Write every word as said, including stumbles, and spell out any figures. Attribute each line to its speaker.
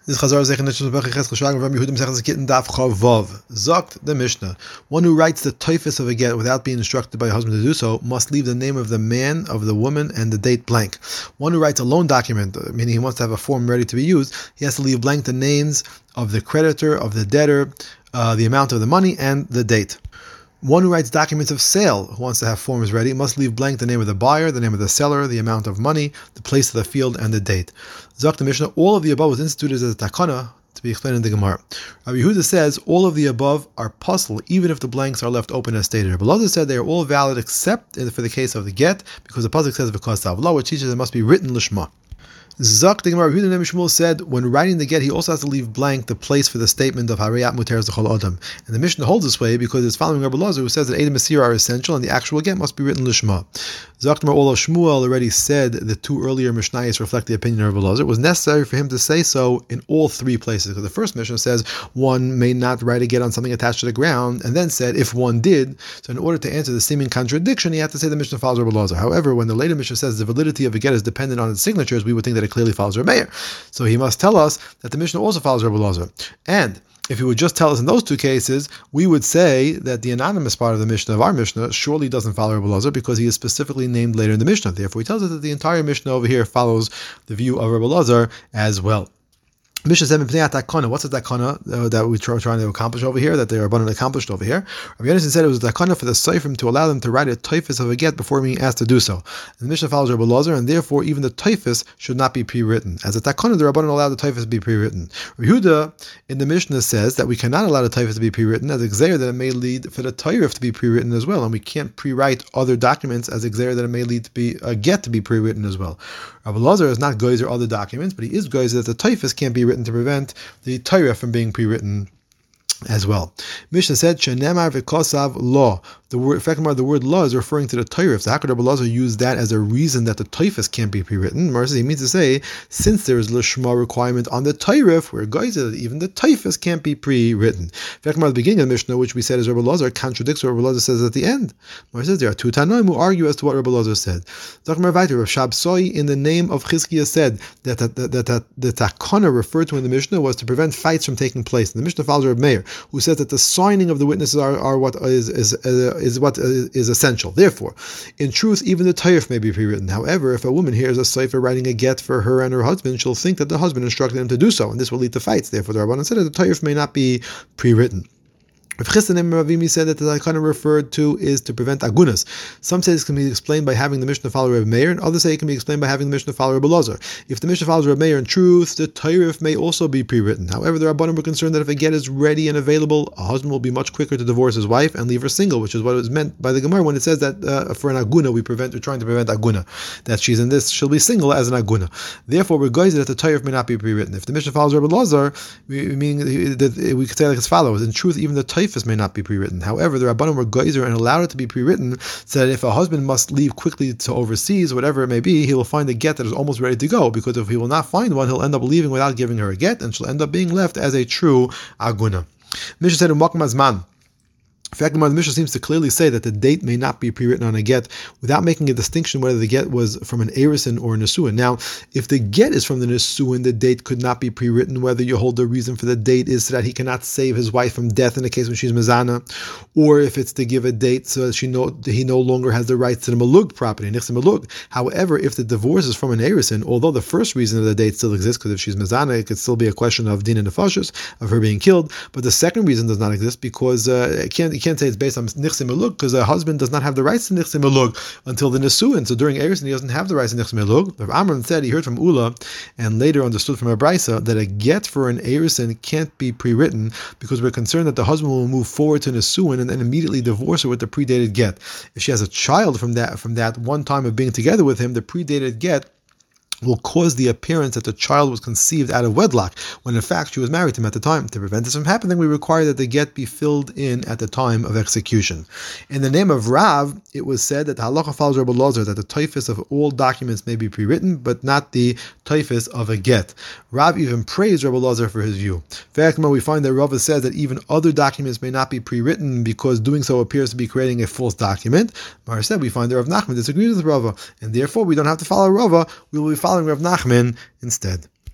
Speaker 1: This Chazar Zech and Nishmas Bechi Ches Chashag Rav Yehudim Zech Zekitten Daf Chavav. Zokt the Mishnah. One who writes the typhus of a get without being instructed by a husband to do so must leave the name of the man, of the woman, and the date blank. One who writes a loan document, meaning he wants to have a form ready to be used, he has to leave blank the names of the creditor, of the debtor, uh, the amount of the money, and the date. One who writes documents of sale, who wants to have forms ready, must leave blank the name of the buyer, the name of the seller, the amount of money, the place of the field, and the date. Zok the Mishnah, all of the above was instituted as a takana, to be explained in the Gemara. Rabbi Yehuda says all of the above are puzzle, even if the blanks are left open as stated. Rabbi Elazar said they are all valid except for the case of the get, because the pasuk says v'kos tavla, which teaches it must be written lishma. Zak the Gemara, Yehuda Nemi Shmuel said when writing the get, he also has to leave blank the place for the statement of Harayat Muteres L'chol Adam. And the Mishnah holds this way because it's following Rabbi Elazar, who says that Edom Masir are essential and the actual get must be written Lishma. Zak the Gemara, although Shmuel already said the two earlier Mishnayos reflect the opinion of Rabbi Elazar, it was necessary for him to say so in all three places. Because the first Mishnah says one may not write a get on something attached to the ground, and then said if one did. So in order to answer the seeming contradiction, he had to say the Mishnah follows Rabbi Elazar. However, when the later Mishnah says the validity of a get is dependent on its signatures, we would think that it clearly follows Rabbi Meir. So he must tell us that the Mishnah also follows Rabbi Elazar. And if he would just tell us in those two cases, we would say that the anonymous part of the Mishnah, of our Mishnah, surely doesn't follow Rabbi Elazar because he is specifically named later in the Mishnah. Therefore, he tells us that the entire Mishnah over here follows the view of Rabbi Elazar as well. Mishnah said, what's the takana uh, that we're trying to accomplish over here, that they are abundantly accomplished over here? Rabbi Yonasan said it was a takana for the Seifrim to allow them to write a typhus of a get before being asked to do so. And the Mishnah follows Rabbi Elazar, and therefore even the typhus should not be pre-written. As a takana, the Rabbanan allowed the typhus to be pre-written. Rabbi Yehuda in the Mishnah says that we cannot allow the typhus to be pre-written as exer that it may lead for the typhus to be pre-written as well, and we can't pre-write other documents as exer that it may lead to be a get to be pre-written as well. Rabbi Elazar is not geyser other documents, but he is geyser that the typhus can't be written to prevent the Torah from being pre-written as well. Mishnah said, "Shenemar v'kosav law." The word, in fact, the word law is referring to the Torah. So how could Rabbi Elazar use that as a reason that the typhus can't be pre-written? Mar says he means to say, since there is lishma requirement on the Torah, where guys that even the typhus can't be pre-written. In fact, at the beginning of the Mishnah, which we said is Rabbi Elazar, contradicts what Rabbi Elazar says at the end. Mar says there are two Tanoim who argue as to what Rabbi Elazar said. Zakmar Vaiter, Rav Shabsoi, in the name of Chizkiah, said that that that, that, that the takana referred to in the Mishnah was to prevent fights from taking place. And the Mishnah follows Rabbi Meir, who says that the signing of the witnesses are, are what is is uh, is what is, is essential. Therefore, in truth, even the taif may be pre-written. However, if a woman hears a sefer writing a get for her and her husband, she'll think that the husband instructed him to do so, and this will lead to fights. Therefore, the Rabbanan said that the taif may not be pre-written. Rav Chisda and Ravimi said that the takana referred to is to prevent agunas. Some say this can be explained by having the Mishnah follow Rabbi Meir, and others say it can be explained by having the Mishnah follow Rabbi Elazar. If the Mishnah follows Rabbi Meir, in truth, the Tairif may also be pre-written. However, the Rabbanim were concerned that if a get is ready and available, a husband will be much quicker to divorce his wife and leave her single, which is what was meant by the Gemara when it says that uh, for an aguna we prevent, we're trying to prevent aguna, that she's in this, she'll be single as an aguna. Therefore, we're guys that the Tairif may not be pre-written. If the Mishnah follows Rabbi Elazar, we mean that we could say like as follows: in truth, even the Taifus may not be pre-written. However, the Rabbanim were geyser and allowed it to be pre-written, so that if a husband must leave quickly to overseas, whatever it may be, he will find a get that is almost ready to go, because if he will not find one, he'll end up leaving without giving her a get, and she'll end up being left as a true aguna. Mishnah said, "U'makam azman." In fact, the Mishnah seems to clearly say that the date may not be pre-written on a get without making a distinction whether the get was from an Erusin or a Nesuin. Now, if the get is from the Nesuin, the date could not be pre-written, whether you hold the reason for the date is so that he cannot save his wife from death in the case when she's Mizana, or if it's to give a date so that she no, he no longer has the rights to the Malug property, Nichse Malug. However, if the divorce is from an Erusin, although the first reason of the date still exists, because if she's Mizana, it could still be a question of Din and Nefashos, of her being killed, but the second reason does not exist because uh, it can't You can't say it's based on Nichse Melug because a husband does not have the rights to Nichse Melug until the Nesuin. So during Erusin, he doesn't have the rights to Nichse Melug. Rav Amram said he heard from Ula and later understood from a Brisa that a get for an Erusin can't be pre-written because we're concerned that the husband will move forward to Nesuin and then immediately divorce her with the predated get. If she has a child from that from that one time of being together with him, the predated get will cause the appearance that the child was conceived out of wedlock, when in fact she was married to him at the time. To prevent this from happening, we require that the get be filled in at the time of execution. In the name of Rav, it was said that the halacha follows Rabbi Elazar, that the typhus of all documents may be pre-written, but not the typhus of a get. Rav even praised Rabbi Elazar for his view. In fact, we find that Rav says that even other documents may not be pre-written because doing so appears to be creating a false document. Mar said we find that Rav Nachman disagrees with Rava, and therefore we don't have to follow Rava, we will be following Rav Nachman instead.